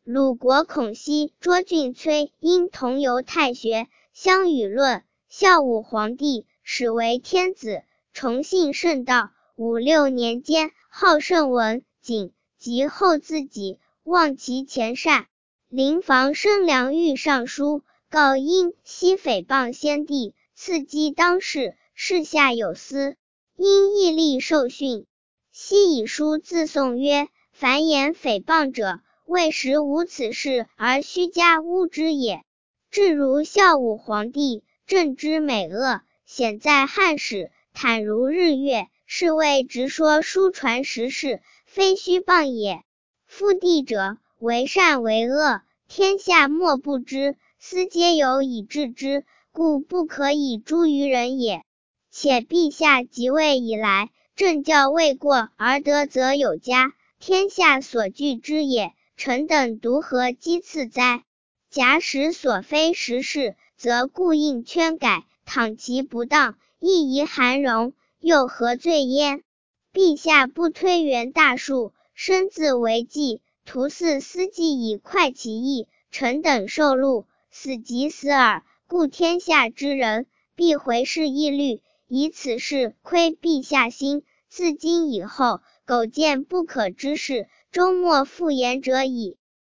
鲁国孔熙、卓俊崔因同游太学，相与论。孝武皇帝始为天子，崇信圣道。5、6年间，好圣文景，及后自己，忘其前善。临防生良狱上书，告因悉诽谤先帝，刺激当世，事下有司。因毅力受训。悉以书自颂曰：凡言诽谤者，未实无此事而虚加诬之也。至如孝武皇帝，正之美恶，显在汉史，坦如日月，是谓直说书传实事，非虚谤也。夫帝者，为善为恶，天下莫不知，斯皆有以治之，故不可以诛于人也。且陛下即位以来，政教未过而德则有加，天下所惧之也，臣等独何讥刺哉？假使所非实事，则故应圈改，倘其不当，亦宜含容，又何罪焉？陛下不推元大术，身自为计，徒似司计以快其意，臣等受禄，死即死耳。故天下之人，必回视议虑，以此事窥陛下心。自今以后，苟见不可之事，终莫复言者矣。